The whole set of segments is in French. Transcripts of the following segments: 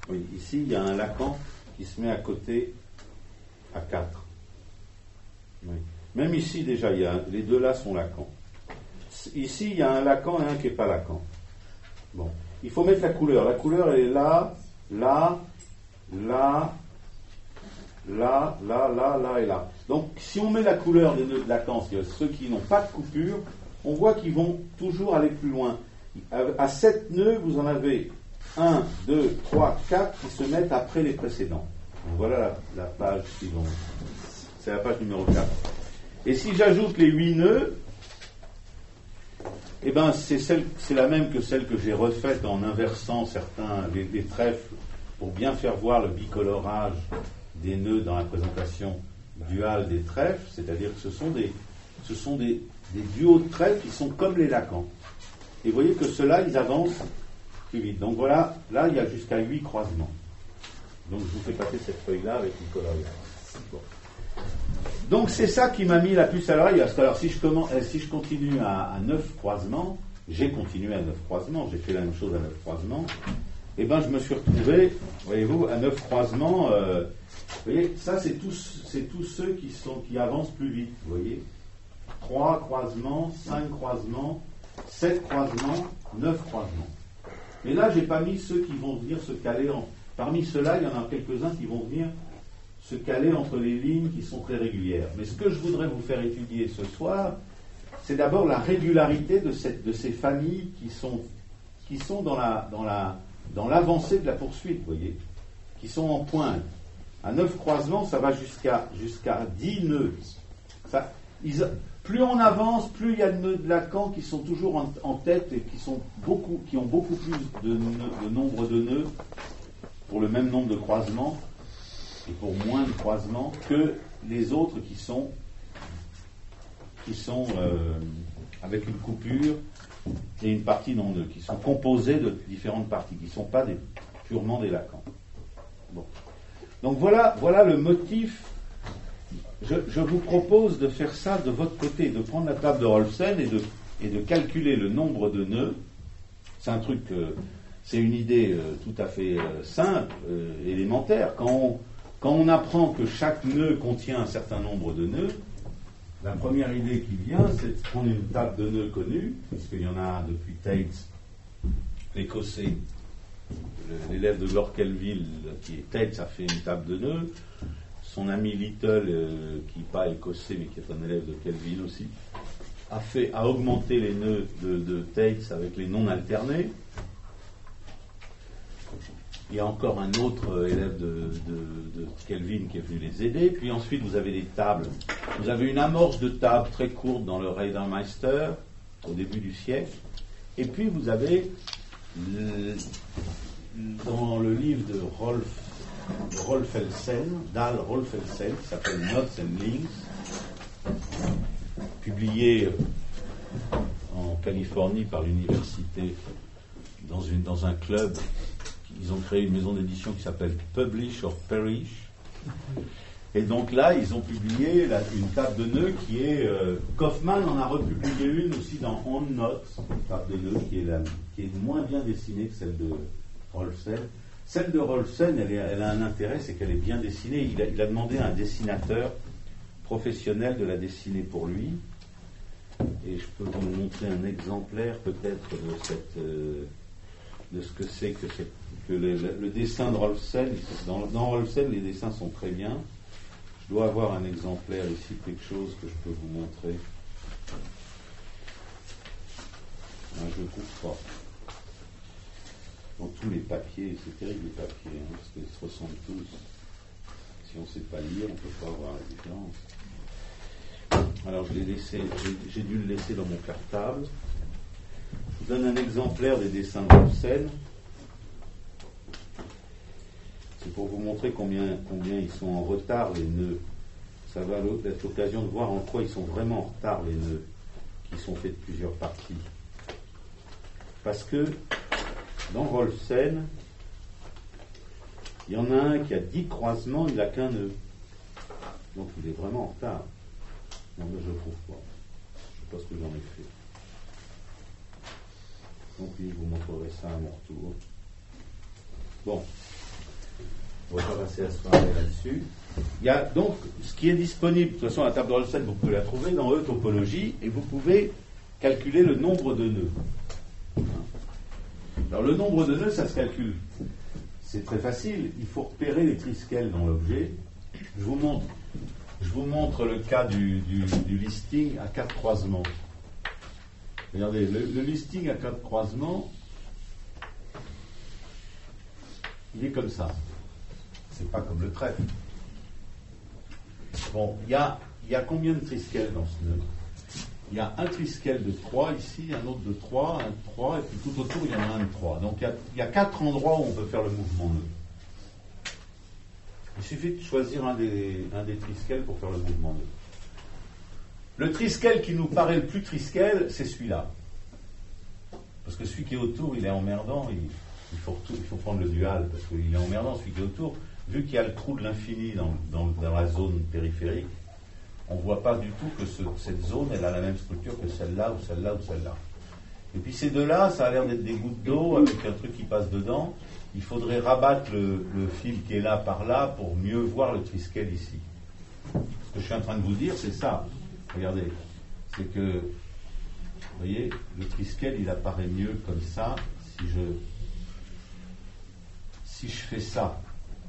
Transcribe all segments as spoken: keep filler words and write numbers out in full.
Oui, ici, il y a un Lacan qui se met à côté à quatre. Oui. Même ici, déjà, il y a, les deux là sont Lacan. Ici, il y a un Lacan et un qui n'est pas Lacan. Bon. Il faut mettre la couleur. La couleur, elle est là, là, là, là, là, là, là et là. Donc, si on met la couleur des nœuds de Lacan, c'est-à-dire ceux qui n'ont pas de coupure, on voit qu'ils vont toujours aller plus loin. À sept nœuds, vous en avez un, deux, trois, quatre qui se mettent après les précédents. Donc, voilà la, la page suivante. C'est la page numéro quatre. Et si j'ajoute les huit nœuds, eh ben, c'est, celle, c'est la même que celle que j'ai refaite en inversant certains les, les trèfles pour bien faire voir le bicolorage des nœuds dans la présentation duale des trèfles, c'est-à-dire que ce sont des, ce sont des, des duos de trèfles qui sont comme les Lacans. Et vous voyez que ceux-là, ils avancent plus vite. Donc voilà, là, il y a jusqu'à huit croisements. Donc je vous fais passer cette feuille-là avec Nicolas. Bon. Donc c'est ça qui m'a mis la puce à l'oreille. Parce que alors si je, commence, si je continue à, à neuf croisements, j'ai continué à neuf croisements, j'ai fait la même chose à neuf croisements, et ben je me suis retrouvé, voyez-vous, à neuf croisements. Euh, vous voyez, ça c'est tous, c'est tous ceux qui, sont, qui avancent plus vite. Vous voyez, trois croisements, cinq croisements, sept croisements, neuf croisements. Mais là, j'ai pas mis ceux qui vont venir se caler en. Parmi ceux-là, il y en a quelques-uns qui vont venir se caler entre les lignes qui sont très régulières. Mais ce que je voudrais vous faire étudier ce soir, c'est d'abord la régularité de, cette, de ces familles qui sont, qui sont dans, la, dans, la, dans l'avancée de la poursuite, vous voyez, qui sont en pointe. À neuf croisements, ça va jusqu'à, jusqu'à dix nœuds. Ça, ils, plus on avance, plus il y a de nœuds de Lacan qui sont toujours en, en tête et qui, sont beaucoup, qui ont beaucoup plus de, nœuds, de nombre de nœuds pour le même nombre de croisements et pour moins de croisements que les autres qui sont, qui sont euh, avec une coupure et une partie non nœud, qui sont composés de différentes parties, qui ne sont pas des, purement des Lacans. Bon. Donc voilà, voilà le motif. Je, je vous propose de faire ça de votre côté, de prendre la table de Rolfsen et de, et de calculer le nombre de nœuds. C'est un truc, euh, c'est une idée euh, tout à fait euh, simple, euh, élémentaire. Quand on, quand on apprend que chaque nœud contient un certain nombre de nœuds, la première idée qui vient, c'est de prendre une table de nœuds connue, puisqu'il y en a depuis Tate, l'écossais, l'élève de Lord Kelvil, qui est Tate, ça fait une table de nœuds. Son ami Little, euh, qui n'est pas écossais, mais qui est un élève de Kelvin aussi, a, fait, a augmenté les nœuds de, de Tate avec les non alternés. Il y a encore un autre élève de, de, de Kelvin qui est venu les aider. Puis ensuite, vous avez des tables. Vous avez une amorce de table très courte dans le Reidemeister, au début du siècle. Et puis, vous avez, le, dans le livre de Rolf, Rolfelsen, Dal Rolfelsen, qui s'appelle Notes and Links, publié en Californie par l'université dans, une, dans un club. Ils ont créé une maison d'édition qui s'appelle Publish or Perish. Et donc là, ils ont publié la, une table de nœuds qui est... Euh, Kaufmann en a republié une aussi dans On Notes, une table de nœuds qui est, la, qui est moins bien dessinée que celle de Rolfsen. Celle de Rolfsen, elle, est, elle a un intérêt, c'est qu'elle est bien dessinée. Il a, il a demandé à un dessinateur professionnel de la dessiner pour lui. Et je peux vous montrer un exemplaire peut-être de cette... Euh, de ce que c'est que, c'est, que le, le, le dessin de Rolfsen. Dans, dans Rolfsen, les dessins sont très bien. Je dois avoir un exemplaire ici, quelque chose que je peux vous montrer. Ah, je ne le trouve pas. Dans tous les papiers, c'est terrible les papiers, hein, parce qu'ils se ressemblent tous. Si on ne sait pas lire, on ne peut pas voir la différence. Alors je l'ai laissé, j'ai, j'ai dû le laisser dans mon cartable. Je donne un exemplaire des dessins de Rolfsen. C'est pour vous montrer combien, combien ils sont en retard, les nœuds. Ça va être l'occasion de voir en quoi ils sont vraiment en retard, les nœuds, qui sont faits de plusieurs parties. Parce que dans Rolfsen, il y en a un qui a dix croisements, il n'a qu'un nœud. Donc il est vraiment en retard. Non, mais je ne trouve pas. Je ne sais pas ce que j'en ai fait. Donc, je vous montrerai ça à mon retour. Bon. On va pas passer la soirée là-dessus. Il y a donc ce qui est disponible, de toute façon la table de recettes, vous pouvez la trouver dans E topologie et vous pouvez calculer le nombre de nœuds. Alors le nombre de nœuds, ça se calcule. C'est très facile, il faut repérer les triskel dans l'objet. Je vous montre, je vous montre le cas du, du, du listing à quatre croisements. Regardez, le, le listing à quatre croisements, il est comme ça. C'est pas comme le trèfle. Bon, il y a, y a combien de triskel dans ce nœud? Il y a un triskel de trois ici, un autre de trois, un de trois, et puis tout autour il y en a un de trois. Donc il y a, il y a quatre endroits où on peut faire le mouvement nœud. Il suffit de choisir un des, un des triskels pour faire le mouvement nœud. Le triskel qui nous paraît le plus triskel, c'est celui-là. Parce que celui qui est autour, il est emmerdant, il, il, faut, il faut prendre le dual, parce qu'il est emmerdant celui qui est autour. Vu qu'il y a le trou de l'infini dans, dans, dans la zone périphérique, on ne voit pas du tout que ce, cette zone, elle a la même structure que celle-là, ou celle-là, ou celle-là. Et puis ces deux-là, ça a l'air d'être des gouttes d'eau avec un truc qui passe dedans. Il faudrait rabattre le, le fil qui est là par là pour mieux voir le triskel ici. Ce que je suis en train de vous dire, c'est ça. Regardez, c'est que, vous voyez, le triskel, il apparaît mieux comme ça si je, si je fais ça.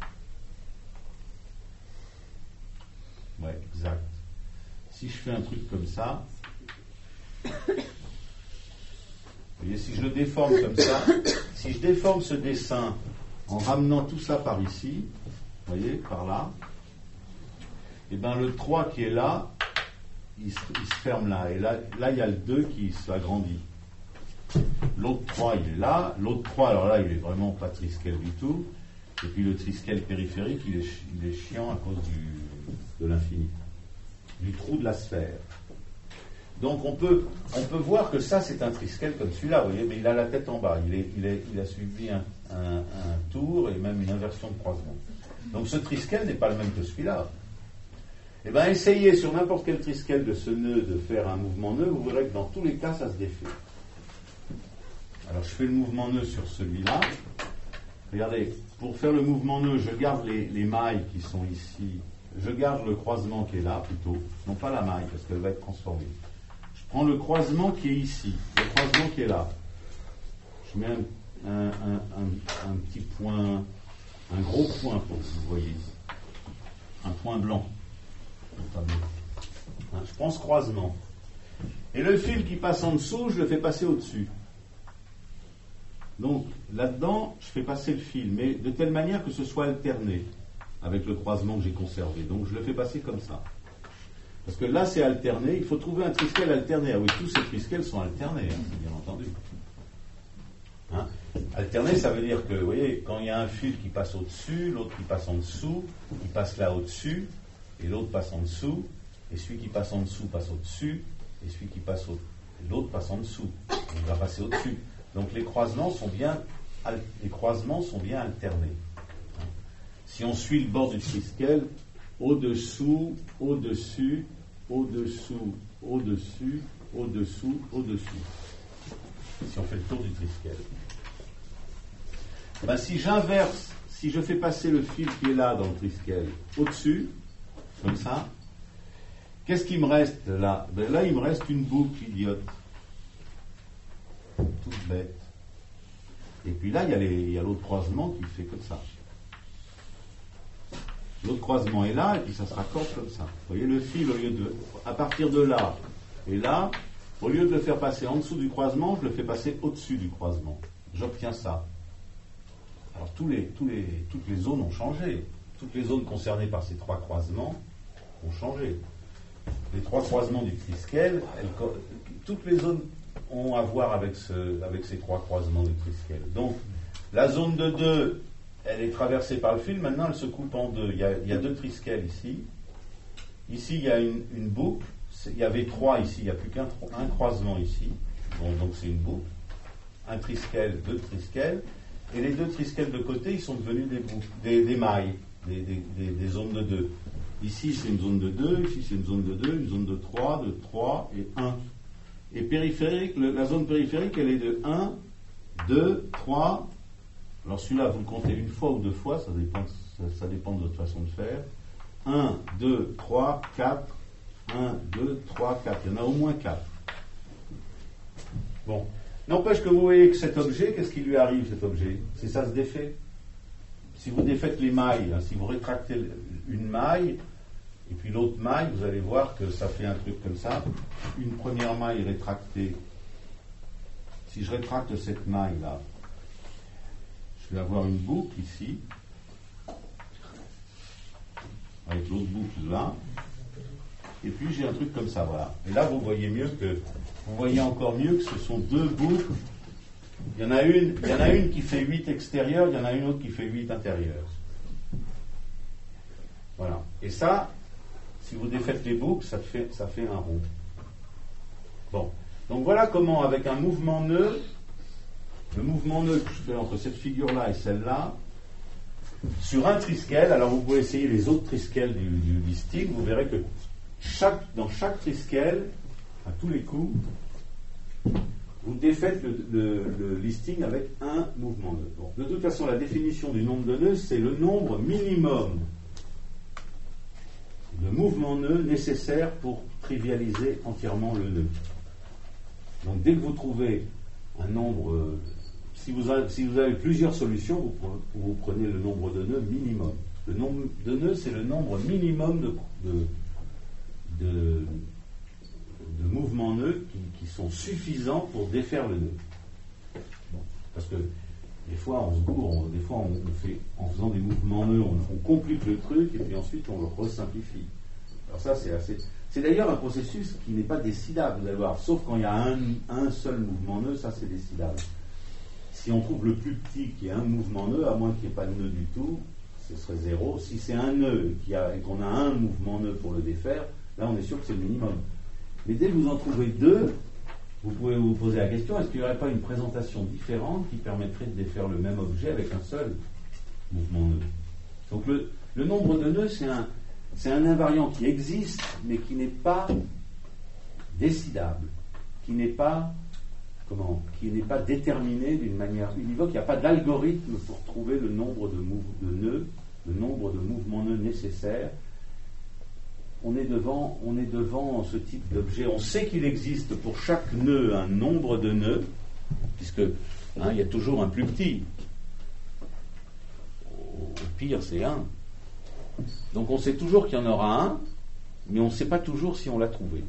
Ouais, exact. Si je fais un truc comme ça, vous voyez, si je le déforme comme ça, si je déforme ce dessin en ramenant tout ça par ici, vous voyez, par là, et bien le trois qui est là, il se, il se ferme là. Et là, là, il y a le deux qui s'agrandit. L'autre trois, il est là. L'autre trois, alors là, il est vraiment pas triskel du tout. Et puis le triskel périphérique, il est, il est chiant à cause du, de l'infini, du trou de la sphère. Donc on peut, on peut voir que ça, c'est un triskel comme celui-là, vous voyez, mais il a la tête en bas. Il, est, il, est, il a suivi un, un, un tour et même une inversion de croisement. Donc ce triskel n'est pas le même que celui-là. Eh bien, essayez sur n'importe quel triskel de ce nœud de faire un mouvement nœud, vous verrez que dans tous les cas, ça se défait. Alors, je fais le mouvement nœud sur celui-là. Regardez, pour faire le mouvement nœud, je garde les, les mailles qui sont ici. Je garde le croisement qui est là, plutôt. Non pas la maille, parce qu'elle va être transformée. Je prends le croisement qui est ici, le croisement qui est là. Je mets un, un, un, un, un petit point, un gros point pour que vous voyez. Un point blanc. Je prends ce croisement. Et le fil qui passe en dessous, je le fais passer au-dessus. Donc, là-dedans, je fais passer le fil, mais de telle manière que ce soit alterné avec le croisement que j'ai conservé. Donc, je le fais passer comme ça. Parce que là, c'est alterné. Il faut trouver un triskel alterné. Ah oui, tous ces triskels sont alternés, hein, bien entendu. Hein? Alterné, ça veut dire que, vous voyez, quand il y a un fil qui passe au-dessus, l'autre qui passe en dessous, il passe là au-dessus, et l'autre passe en dessous, et celui qui passe en dessous passe au-dessus, et celui qui passe au l'autre passe en dessous. Il va passer au-dessus. Donc les croisements sont bien, les croisements sont bien alternés. Si on suit le bord du triskel, au-dessous, au-dessus, au-dessous, au-dessus, au-dessous, au-dessus. Si on fait le tour du triskel. Ben, si j'inverse, si je fais passer le fil qui est là dans le triskel au-dessus, comme ça, qu'est-ce qui me reste là? Ben là, il me reste une boucle idiote. Toute bête. Et puis là, il y a, les, il y a l'autre croisement qui fait comme ça. L'autre croisement est là, et puis ça se raccorde comme ça. Vous voyez, le fil, au lieu de, à partir de là et là, au lieu de le faire passer en dessous du croisement, je le fais passer au-dessus du croisement. J'obtiens ça. Alors, tous les, tous les, toutes les zones ont changé. Toutes les zones concernées par ces trois croisements ont changé. Les trois croisements du triskel, elles, toutes les zones ont à voir avec, ce, avec ces trois croisements du triskel. Donc, la zone de deux, elle est traversée par le fil, maintenant elle se coupe en deux. Il y a, il y a deux triskels ici. Ici, il y a une, une boucle. Il y avait trois ici, il n'y a plus qu'un un croisement ici. Bon, donc c'est une boucle. Un triskel, deux triskels. Et les deux triskels de côté, ils sont devenus des boucles, des, des mailles, des, des, des, des zones de deux. Ici, c'est une zone de deux, ici, c'est une zone de deux, une zone de trois, de trois et un. Et périphérique, le, la zone périphérique, elle est de un, deux, trois, Alors celui-là, vous le comptez une fois ou deux fois, ça dépend, ça, ça dépend de votre façon de faire. un, deux, trois, quatre. un, deux, trois, quatre. Il y en a au moins quatre. Bon. N'empêche que vous voyez que cet objet, qu'est-ce qui lui arrive, cet objet? C'est ça se défait. Si vous défaites les mailles, hein, si vous rétractez une maille, et puis l'autre maille, vous allez voir que ça fait un truc comme ça. Une première maille rétractée. Si je rétracte cette maille-là, je vais avoir une boucle ici, avec l'autre boucle là, et puis j'ai un truc comme ça, voilà. Et là, vous voyez mieux que, vous voyez encore mieux que ce sont deux boucles. Il y en a une, il y en a une qui fait huit extérieurs, il y en a une autre qui fait huit intérieurs. Voilà. Et ça, si vous défaites les boucles, ça fait, ça fait un rond. Bon. Donc voilà comment, avec un mouvement nœud, le mouvement nœud que je fais entre cette figure-là et celle-là, sur un triskel, alors vous pouvez essayer les autres triskels du, du listing, vous verrez que chaque, dans chaque triskel, à tous les coups, vous défaites le, le, le listing avec un mouvement nœud. Bon. De toute façon, la définition du nombre de nœuds, c'est le nombre minimum de mouvements nœuds nécessaires pour trivialiser entièrement le nœud. Donc dès que vous trouvez un nombre, euh, si, vous avez, si vous avez plusieurs solutions, vous, vous prenez le nombre de nœuds minimum. Le nombre de nœuds, c'est le nombre minimum de, de, de, de mouvements nœuds qui, qui sont suffisants pour défaire le nœud. Bon, parce que des fois on se gourre, on, des fois on, on fait, en faisant des mouvements nœuds, on, on complique le truc et puis ensuite on le resimplifie. Alors ça c'est assez... C'est d'ailleurs un processus qui n'est pas décidable, vous allez voir, sauf quand il y a un, un seul mouvement nœud, ça c'est décidable. Si on trouve le plus petit qui est un mouvement nœud, à moins qu'il n'y ait pas de nœud du tout, ce serait zéro. Si c'est un nœud qui a, et qu'on a un mouvement nœud pour le défaire, là on est sûr que c'est le minimum. Mais dès que vous en trouvez deux, vous pouvez vous poser la question, est-ce qu'il n'y aurait pas une présentation différente qui permettrait de défaire le même objet avec un seul mouvement nœud? Donc le, le nombre de nœuds, c'est un... C'est un invariant qui existe, mais qui n'est pas décidable, qui n'est pas, comment, qui n'est pas déterminé d'une manière univoque. Il n'y a pas d'algorithme pour trouver le nombre de, mou- de nœuds, le nombre de mouvements nœuds nécessaires. On est devant, on est devant ce type d'objet. On sait qu'il existe pour chaque nœud un nombre de nœuds, puisque hein, il y a toujours un plus petit. Au pire, c'est un. Donc on sait toujours qu'il y en aura un, mais on ne sait pas toujours si on l'a trouvé.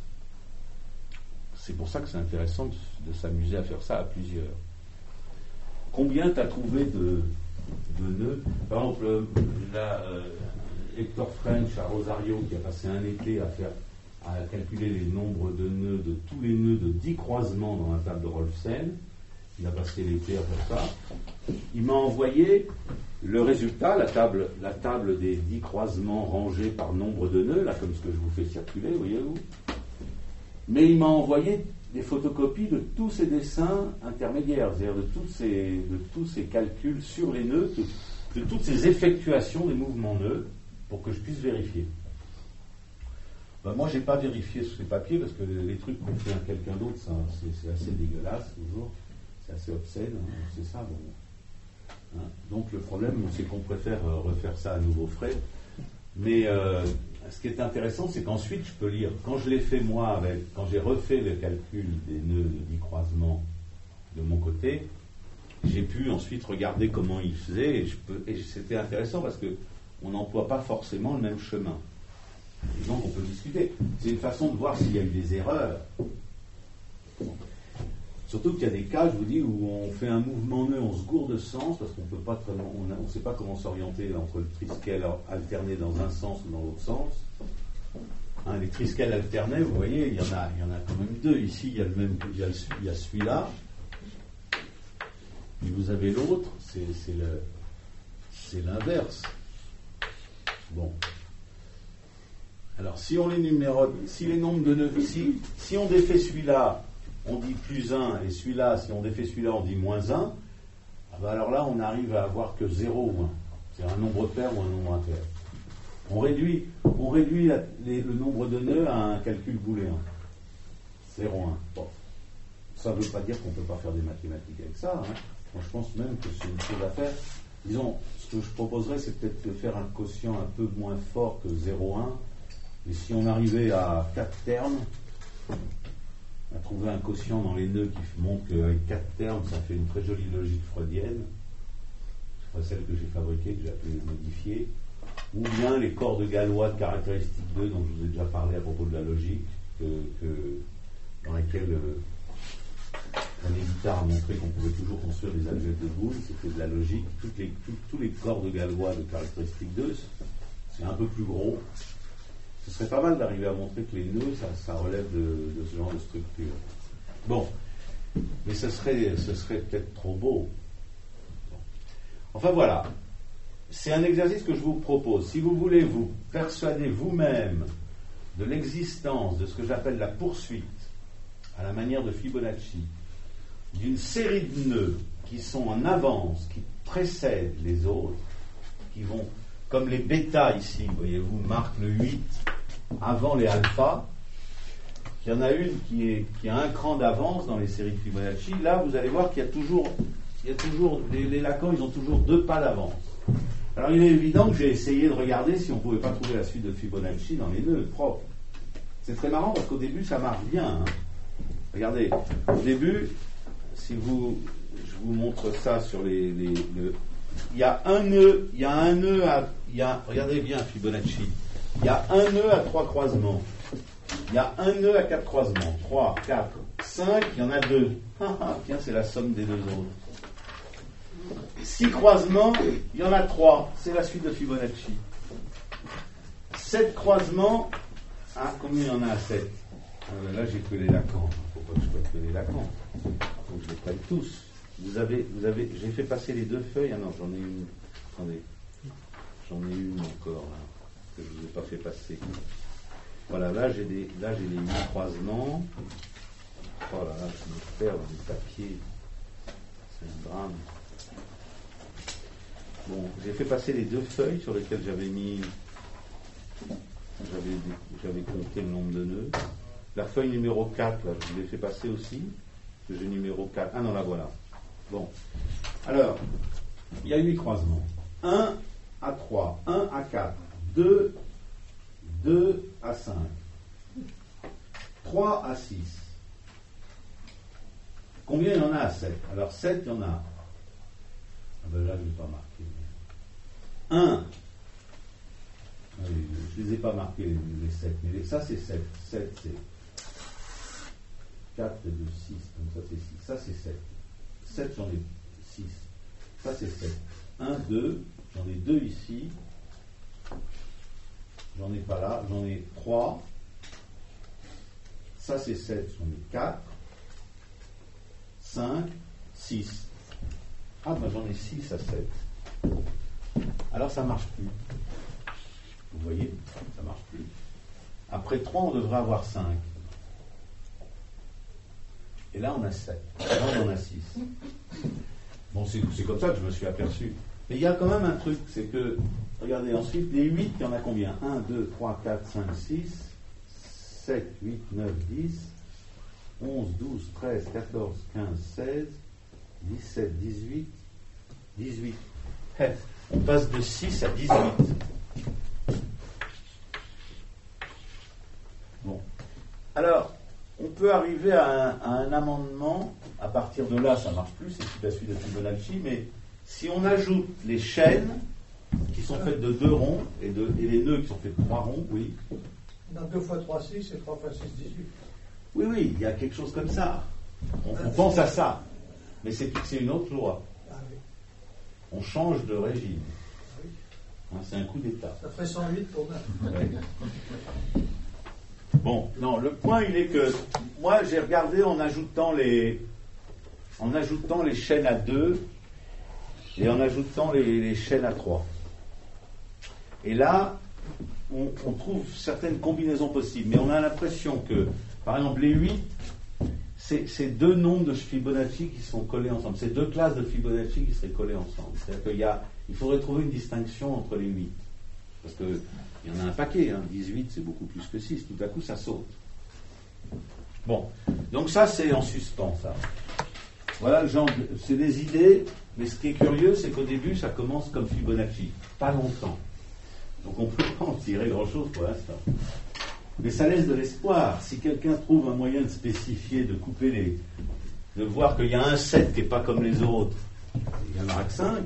C'est pour ça que c'est intéressant de, de s'amuser à faire ça à plusieurs. Combien tu as trouvé de, de nœuds? Par exemple, là, euh, Hector French à Rosario, qui a passé un été à, faire, à calculer les nombres de nœuds, de tous les nœuds de dix croisements dans la table de Rolfsen. Il a passé l'été à faire ça. Il m'a envoyé le résultat, la table, la table des dix croisements rangés par nombre de nœuds, là, comme ce que je vous fais circuler, voyez-vous. Mais il m'a envoyé des photocopies de tous ces dessins intermédiaires, c'est-à-dire de tous ces, de tous ces calculs sur les nœuds, de, de toutes ces effectuations des mouvements nœuds, pour que je puisse vérifier. Ben, moi, je n'ai pas vérifié sur ces papiers, parce que les, les trucs qu'on fait à quelqu'un d'autre, ça, c'est, c'est assez dégueulasse, toujours. C'est assez obscène, hein, c'est ça. Bon. Hein. Donc le problème, c'est qu'on préfère euh, refaire ça à nouveau frais. Mais euh, ce qui est intéressant, c'est qu'ensuite, je peux lire. Quand je l'ai fait moi, avec, quand j'ai refait le calcul des nœuds de dix croisements de mon côté, j'ai pu ensuite regarder comment il faisait. Et, je peux, et c'était intéressant parce qu'on n'emploie pas forcément le même chemin. Et donc on peut discuter. C'est une façon de voir s'il y a eu des erreurs. Surtout qu'il y a des cas, je vous dis, où on fait un mouvement nœud, on se gourde de sens, parce qu'on peut pas tellement, on ne sait pas comment s'orienter entre le triskel alterné dans un sens ou dans l'autre sens. Hein, les triskels alternés, vous voyez, il y en a, il y en a quand même deux. Ici, il y a le même, il y a, le, il y a celui-là. Puis vous avez l'autre, c'est, c'est, le, c'est l'inverse. Bon. Alors, si on les numérote, si les nombres de nœuds, si, si on défait celui-là, on dit plus un, et celui-là, si on défait celui-là, on dit moins un, ah ben alors là, on arrive à avoir que zéro ou un. C'est un nombre pair ou un nombre impair. On réduit, on réduit la, les, le nombre de nœuds à un calcul booléen. zéro, un. Bon. Ça ne veut pas dire qu'on ne peut pas faire des mathématiques avec ça. Hein. Bon, je pense même que c'est une chose à faire. Disons, ce que je proposerais, c'est peut-être de faire un quotient un peu moins fort que zéro virgule un. Et si on arrivait à quatre termes, à trouver un quotient dans les nœuds qui montre qu'avec quatre termes, ça fait une très jolie logique freudienne, c'est celle que j'ai fabriquée, que j'ai appelée modifiée, ou bien les corps de Galois de caractéristique deux, dont je vous ai déjà parlé à propos de la logique, que, que, dans lesquels euh, René Guittard a montré qu'on pouvait toujours construire des algèbres de boules, c'était de la logique. Toutes les, tout, tous les corps de Galois de caractéristique deux, c'est un peu plus gros. Ce serait pas mal d'arriver à montrer que les nœuds, ça, ça relève de, de ce genre de structure. Bon, mais ce serait, ce serait peut-être trop beau. Bon. Enfin voilà, c'est un exercice que je vous propose. Si vous voulez vous persuader vous-même de l'existence de ce que j'appelle la poursuite, à la manière de Fibonacci, d'une série de nœuds qui sont en avance, qui précèdent les autres, qui vont, comme les bêtas ici, voyez-vous, marquent le huit avant les alphas. Il y en a une qui, est, qui a un cran d'avance dans les séries de Fibonacci. Là, vous allez voir qu'il y a toujours, il y a toujours les, les Lacans, ils ont toujours deux pas d'avance. Alors, il est évident que j'ai essayé de regarder si on ne pouvait pas trouver la suite de Fibonacci dans les nœuds propres. C'est très marrant parce qu'au début, ça marche bien. Hein. Regardez, au début, si vous, je vous montre ça sur les, les, le, il y a un nœud, il y a un nœud à, il y a, regardez bien Fibonacci, il y a un nœud à trois croisements, il y a un nœud à quatre croisements, trois, quatre, cinq, il y en a deux. Tiens, c'est la somme des deux autres. Six croisements, il y en a trois, c'est la suite de Fibonacci. Sept croisements, ah, combien il y en a à sept? Ah, là, j'ai que les Lacans. Pourquoi je prenne que les Lacans? Il faut que je les prenne tous. Vous avez, vous avez, j'ai fait passer les deux feuilles. Ah non, j'en ai une. Attendez, j'en ai une encore là que je ne vous ai pas fait passer. Voilà, là j'ai des, là j'ai les huit croisements. Oh là là, je me perds dans les papiers. C'est un drame. Bon, j'ai fait passer les deux feuilles sur lesquelles j'avais mis, j'avais, j'avais compté le nombre de nœuds. La feuille numéro quatre, là, je vous l'ai fait passer aussi. Que j'ai numéro quatre. Ah non, la voilà. Bon. Alors, il y a huit croisements. un à trois, un à quatre, deux, deux à cinq, trois à six. Combien il y en a à sept? Alors, sept, il y en a. Ah ben là, je ne vais pas marquer. un. Je ne les ai pas marqués, les, les sept. Mais les, ça, c'est sept. sept, c'est quatre et deux, six. Donc ça, c'est six. Ça, c'est sept. sept, j'en ai six. Ça, c'est sept. un, deux. J'en ai deux ici. J'en ai pas là. J'en ai trois. Ça, c'est sept. J'en ai quatre. cinq. six. Ah, ben j'en ai six à sept. Alors, ça ne marche plus. Vous voyez, ça ne marche plus. Après trois, on devrait avoir cinq. Et là, on a sept. Là, on en a six. Bon, c'est, c'est comme ça que je me suis aperçu. Mais il y a quand même un truc, c'est que, regardez, ensuite, les huit, il y en a combien? un, deux, trois, quatre, cinq, six, sept, huit, neuf, dix, onze, douze, treize, quatorze, quinze, seize, dix-sept, dix-huit, dix-huit. On passe de six à dix-huit. Bon. Alors, on peut arriver à un, à un amendement. À partir de là, ça ne marche plus, c'est toute la suite de Fibonacci, mais si on ajoute les chaînes qui sont faites de deux ronds et, de, et les nœuds qui sont faits de trois ronds, oui. Dans deux fois trois, six et trois fois six, dix-huit. Oui, oui, il y a quelque chose comme ça. On, on pense à ça. Mais c'est, c'est une autre loi. Ah, oui. On change de régime. Oui. Hein, c'est un coup d'État. Ça ferait cent huit pour neuf. Ouais. Bon, non, le point, il est que moi, j'ai regardé en ajoutant les, en ajoutant les chaînes à deux et en ajoutant les, les chaînes à trois. Et là, on, on trouve certaines combinaisons possibles, mais on a l'impression que, par exemple, les huit, c'est, c'est deux nombres de Fibonacci qui sont collés ensemble. C'est deux classes de Fibonacci qui seraient collées ensemble. C'est-à-dire qu'il y a, il faudrait trouver une distinction entre les huit. Parce qu'il y en a un paquet, hein. dix-huit, c'est beaucoup plus que six. Tout à coup, ça saute. Bon, donc ça, c'est en suspens, ça. Voilà le genre, de, c'est des idées, mais ce qui est curieux, c'est qu'au début, ça commence comme Fibonacci, pas longtemps. Donc on ne peut pas en tirer grand-chose pour l'instant. Mais ça laisse de l'espoir. Si quelqu'un trouve un moyen de spécifier, de couper les... de voir qu'il y a un sept qui n'est pas comme les autres, il n'y en aura que cinq.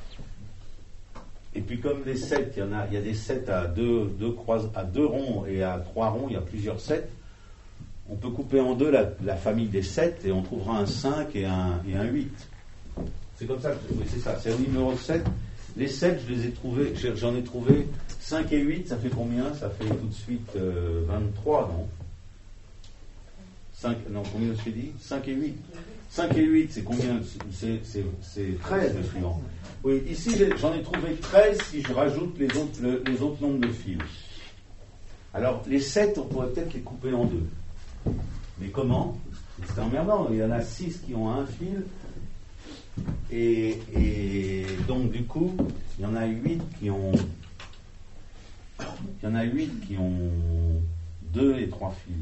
Et puis comme les sept, il y en a, il y a des sept à deux, deux croise, à deux ronds et à trois ronds, il y a plusieurs sept. On peut couper en deux la, la famille des sept et on trouvera un cinq et un, et un huit. C'est comme ça que, oui, c'est ça, c'est le numéro sept. Les sept, je les ai trouvés, j'en ai trouvé cinq et huit, ça fait combien? Ça fait tout de suite euh, vingt-trois, non cinq, non, combien je t'ai dit? cinq et huit. cinq et huit, c'est combien? C'est, c'est, c'est treize, le suivant. Oui, ici, j'en ai trouvé treize si je rajoute les autres, le, les autres nombres de fils. Alors, les sept, on pourrait peut-être les couper en deux. Mais comment? C'est emmerdant. Il y en a six qui ont un fil. Et, et donc, du coup, il y en a huit qui ont... Il y en a huit qui ont deux et trois fils.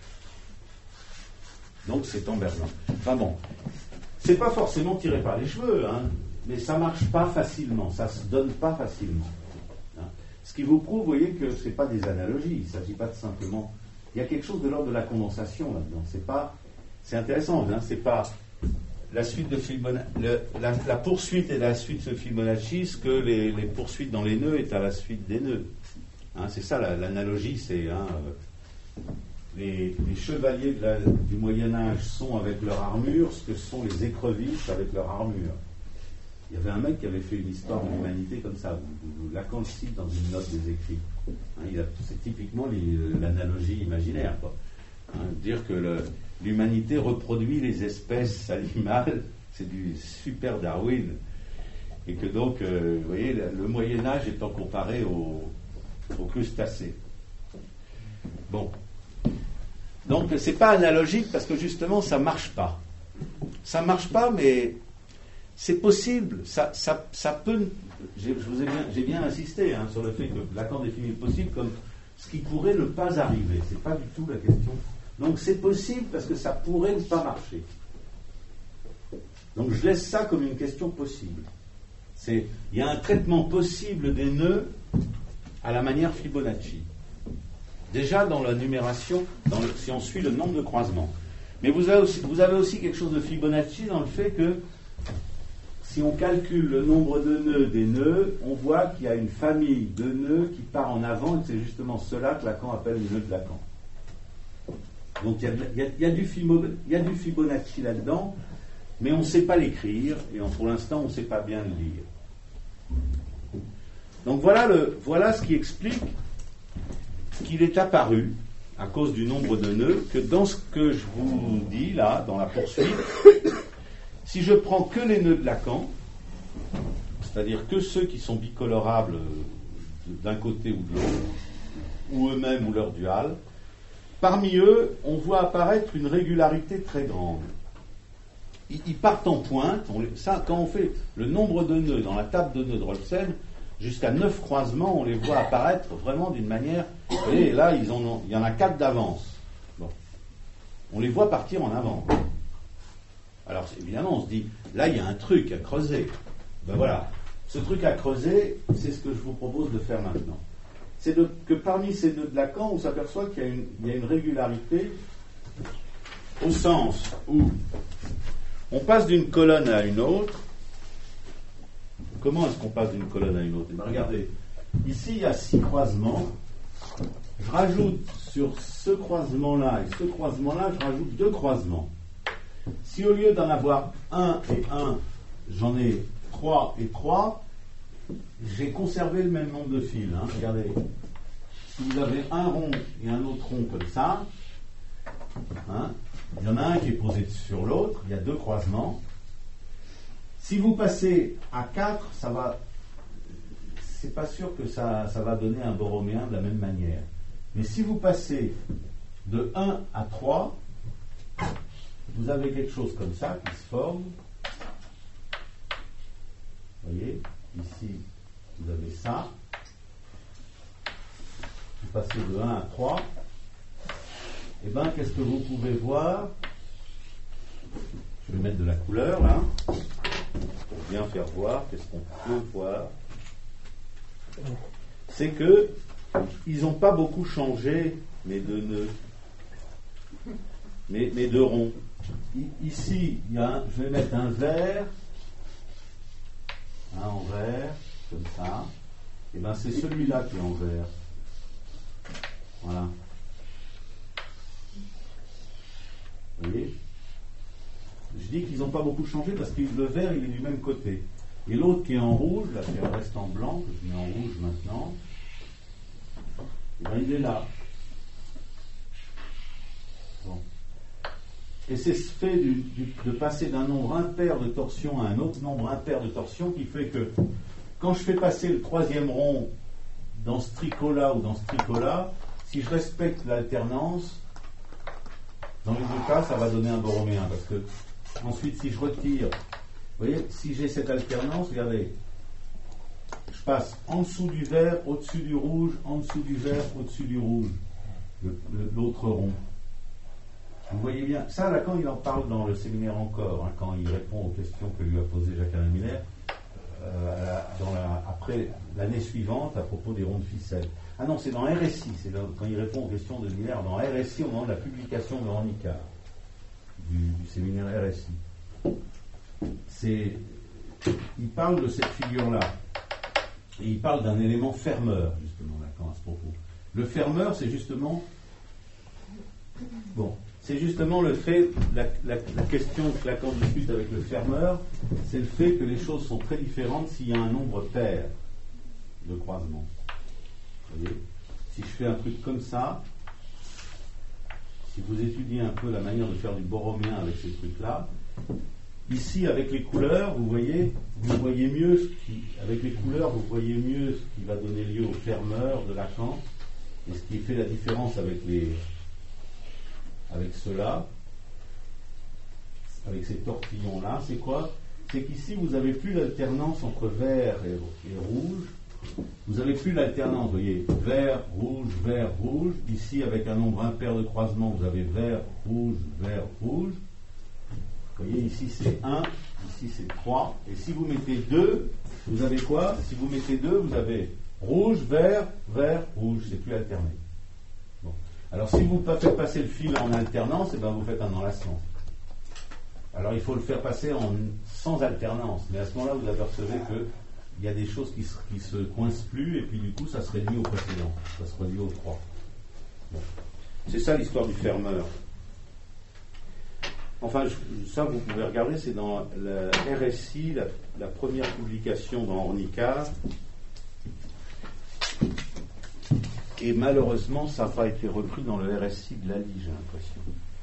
Donc, c'est emmerdant. Enfin bon, c'est pas forcément tiré par les cheveux, hein, mais ça marche pas facilement. Ça se donne pas facilement. Hein. Ce qui vous prouve, vous voyez, que c'est pas des analogies. Il s'agit pas de simplement... Il y a quelque chose de l'ordre de la condensation là-dedans. C'est pas... C'est intéressant, hein, c'est pas... La suite de Fibonacci, le, la, la poursuite est la suite de Fibonacci, ce que les, les poursuites dans les nœuds est à la suite des nœuds. Hein, c'est ça la, l'analogie, c'est hein, euh, les, les chevaliers de la, du Moyen-Âge sont avec leur armure ce que sont les écrevisses avec leur armure. Il y avait un mec qui avait fait une histoire de l'humanité comme ça, vous, vous, Lacan le cite dans une note des écrits. Hein, il a, c'est typiquement les, l'analogie imaginaire, quoi. Hein, dire que le, l'humanité reproduit les espèces animales, c'est du super Darwin. Et que donc, euh, vous voyez, le, le Moyen-Âge étant comparé au, au crustacés. Bon. Donc, c'est pas analogique parce que justement, ça marche pas. Ça marche pas, mais c'est possible. Ça, ça, ça peut. J'ai, je vous ai bien, j'ai bien insisté hein, sur le fait que Lacan définit le possible comme ce qui pourrait ne pas arriver. C'est pas du tout la question. Donc c'est possible parce que ça pourrait ne pas marcher. Donc je laisse ça comme une question possible. C'est, il y a un traitement possible des nœuds à la manière Fibonacci. Déjà dans la numération, dans le, si on suit le nombre de croisements. Mais vous avez, aussi, vous avez aussi quelque chose de Fibonacci dans le fait que si on calcule le nombre de nœuds des nœuds, on voit qu'il y a une famille de nœuds qui part en avant, et c'est justement cela que Lacan appelle les nœuds de Lacan. Donc il y a, il y a, il y a du Fibonacci, il y a du Fibonacci là-dedans, mais on ne sait pas l'écrire, et on, pour l'instant on ne sait pas bien le lire. Donc voilà, le, voilà ce qui explique qu'il est apparu, à cause du nombre de nœuds, que dans ce que je vous dis là, dans la poursuite, si je prends que les nœuds de Lacan, c'est-à-dire que ceux qui sont bicolorables d'un côté ou de l'autre, ou eux-mêmes ou leur dual, parmi eux, on voit apparaître une régularité très grande. Ils, ils partent en pointe. On les, ça, quand on fait le nombre de nœuds dans la table de nœuds de Rollsen, jusqu'à neuf croisements, on les voit apparaître vraiment d'une manière... Et là, ils en ont, il y en a quatre d'avance. Bon. On les voit partir en avant. Alors, évidemment, on se dit, là, il y a un truc à creuser. Ben voilà. Ce truc à creuser, c'est ce que je vous propose de faire maintenant. C'est de, que parmi ces nœuds de Lacan, on s'aperçoit qu'il y a une, il y a une régularité au sens où on passe d'une colonne à une autre. Comment est-ce qu'on passe d'une colonne à une autre? Eh bien, regardez, ici il y a six croisements. Je rajoute sur ce croisement-là et ce croisement-là, je rajoute deux croisements. Si au lieu d'en avoir un et un, j'en ai trois et trois, j'ai conservé le même nombre de fils. Hein. Regardez, si vous avez un rond et un autre rond comme ça, hein, il y en a un qui est posé sur l'autre, il y a deux croisements. Si vous passez à quatre, ça va, c'est pas sûr que ça, ça va donner un borroméen de la même manière. Mais si vous passez de un à trois, vous avez quelque chose comme ça qui se forme. Vous voyez, ici, vous avez ça. Vous passez de un à trois. Et bien, qu'est-ce que vous pouvez voir? Je Je vais mettre de la couleur là, pour bien faire voir, qu'est-ce qu'on peut voir. C'est que ils n'ont pas beaucoup changé mes deux nœuds, mes, mes deux ronds. I, ici, il y a un, je vais mettre un vert, un en vert, comme ça. Et bien c'est celui-là qui est en vert. Voilà. Vous voyez ? Je dis qu'ils n'ont pas beaucoup changé parce que le vert il est du même côté. Et l'autre qui est en rouge, là qui reste en blanc, que je mets en rouge maintenant, et bien il est là. Bon. Et c'est ce fait du, du, de passer d'un nombre impair de torsions à un autre nombre impair de torsions qui fait que quand je fais passer le troisième rond dans ce tricot-là ou dans ce tricot-là, si je respecte l'alternance, dans les deux cas, ça va donner un borroméen. Parce que, ensuite, si je retire, vous voyez, si j'ai cette alternance, regardez, je passe en dessous du vert, au-dessus du rouge, en dessous du vert, au-dessus du rouge, le, le, l'autre rond. Vous voyez bien, ça, là, quand il en parle dans le séminaire encore, hein, quand il répond aux questions que lui a posées Jacques-Alain Miller, euh, dans la, après l'année suivante, à propos des ronds de ficelle. Ah non, c'est dans R S I, c'est dans, quand il répond aux questions de Miller, dans R S I, au moment de la publication de Handicap, du, du séminaire R S I. C'est, il parle de cette figure-là, et il parle d'un élément fermeur, justement, là, quand à ce propos. Le fermeur, c'est justement, bon, c'est justement le fait, la, la, la question que Lacan discute avec le fermeur, c'est le fait que les choses sont très différentes s'il y a un nombre pair de croisements. Vous voyez ? Si je fais un truc comme ça, si vous étudiez un peu la manière de faire du borroméen avec ces trucs-là, ici avec les couleurs, vous voyez, vous voyez mieux ce qui, avec les couleurs, vous voyez mieux ce qui va donner lieu au fermeur de Lacan, et ce qui fait la différence avec les, avec ceux-là, avec ces tortillons-là, c'est quoi ? C'est qu'ici vous n'avez plus l'alternance entre vert et, et rouge. Vous n'avez plus l'alternance, vous voyez, vert, rouge, vert, rouge. Ici, avec un nombre impair de croisement, vous avez vert, rouge, vert, rouge. Vous voyez, ici c'est un, ici c'est trois. Et si vous mettez deux, vous avez quoi ? Si vous mettez deux, vous avez rouge, vert, vert, rouge. C'est plus alterné. Bon. Alors, si vous faites passer le fil en alternance, et bien vous faites un enlacement. Alors, il faut le faire passer en, sans alternance. Mais à ce moment-là, vous apercevez que il y a des choses qui se, qui se coincent plus, et puis du coup, ça se réduit au précédent. Ça se réduit au trois. Bon. C'est ça l'histoire du fermeur. Enfin, je, ça, vous pouvez regarder, c'est dans la R S I, la, la première publication dans Ornica. Et malheureusement, ça n'a pas été repris dans le R S I de Lally, j'ai l'impression.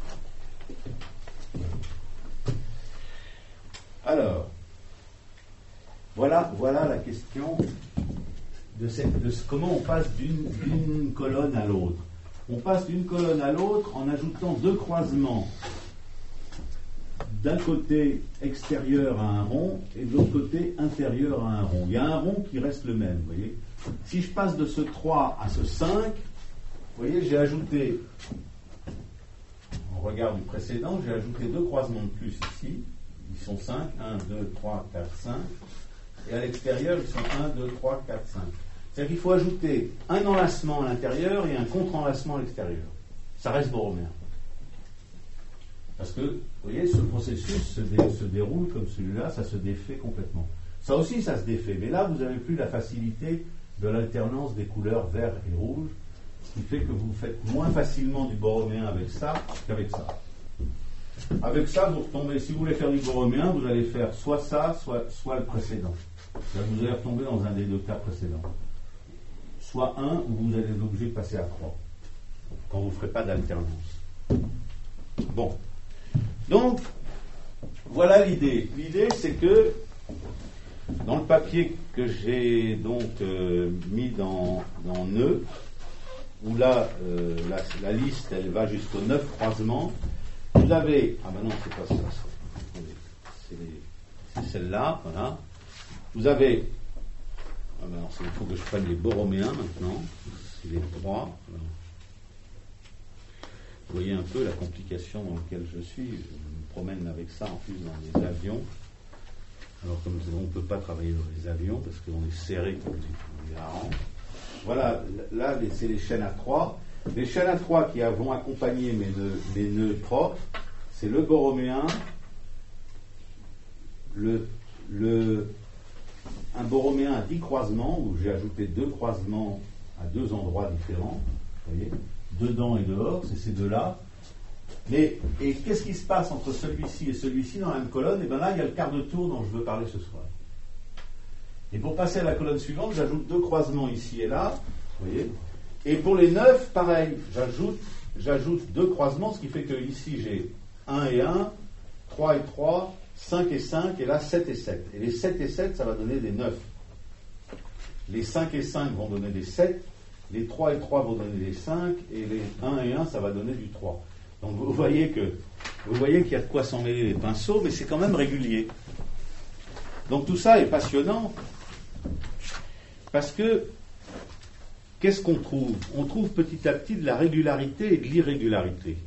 Alors, Voilà, voilà la question de, cette, de ce, comment on passe d'une, d'une colonne à l'autre. On passe d'une colonne à l'autre en ajoutant deux croisements. D'un côté extérieur à un rond et de l'autre côté intérieur à un rond. Il y a un rond qui reste le même, vous voyez. Si je passe de ce trois à ce cinq, vous voyez, j'ai ajouté, en regard du précédent, j'ai ajouté deux croisements de plus ici. Ils sont cinq, un, deux, trois, quatre, cinq. Et à l'extérieur, ils sont un, deux, trois, quatre, cinq. C'est-à-dire qu'il faut ajouter un enlacement à l'intérieur et un contre-enlacement à l'extérieur. Ça reste borroméen. Parce que, vous voyez, ce processus se, dé, se déroule comme celui-là, ça se défait complètement. Ça aussi, ça se défait. Mais là, vous n'avez plus la facilité de l'alternance des couleurs vert et rouge, ce qui fait que vous faites moins facilement du borroméen avec ça qu'avec ça. Avec ça, vous retombez, si vous voulez faire du borroméen, vous allez faire soit ça, soit, soit le précédent. Là, vous allez retomber dans un des deux cas précédents. Soit un, ou vous allez être obligé de passer à trois, quand vous ne ferez pas d'alternance. Bon. Donc, voilà l'idée. L'idée, c'est que, dans le papier que j'ai donc euh, mis dans, dans nœud, où là, euh, la, la liste, elle va jusqu'aux neuf croisements, vous avez, ah ben non, c'est pas ça, c'est, c'est celle-là, voilà. Vous avez, ah ben non, il faut que je prenne les borroméens maintenant, c'est les trois. Voilà. Vous voyez un peu la complication dans laquelle je suis. Je me promène avec ça en plus dans les avions. Alors comme on ne peut pas travailler dans les avions parce qu'on est serré comme des harengs. Voilà, là c'est les chaînes à trois. Les chaînes à trois qui vont accompagner mes nœuds, mes nœuds propres, c'est le borroméen, le, le, un borroméen à dix croisements, où j'ai ajouté deux croisements à deux endroits différents, vous voyez, dedans et dehors, c'est ces deux-là. Mais, et qu'est-ce qui se passe entre celui-ci et celui-ci dans la même colonne? Et bien là, il y a le quart de tour dont je veux parler ce soir. Et pour passer à la colonne suivante, j'ajoute deux croisements ici et là, vous voyez. Et pour les neuf, pareil, j'ajoute, j'ajoute deux croisements, ce qui fait que ici j'ai un et un, trois et trois, cinq et cinq, et là sept et sept. Et les sept et sept, ça va donner des neuf. Les cinq et cinq vont donner des sept, les trois et trois vont donner des cinq, et les un et un, ça va donner du trois. Donc vous voyez que vous voyez qu'il y a de quoi s'en mêler les pinceaux, mais c'est quand même régulier. Donc tout ça est passionnant, parce que qu'est-ce qu'on trouve? On trouve petit à petit de la régularité et de l'irrégularité.